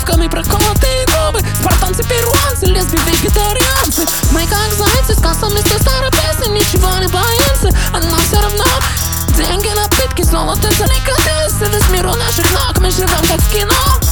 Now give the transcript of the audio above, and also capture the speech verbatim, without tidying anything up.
девушками проколотые губы. Спартанцы, перуанцы, лесби, вегетарианцы. Мы как зайцы, с кассом вместе старой песни. Ничего не боимся, а нам все равно. Деньги, напитки, золото, деликатесы. Весь мир у наших ног, мы живем как в кино.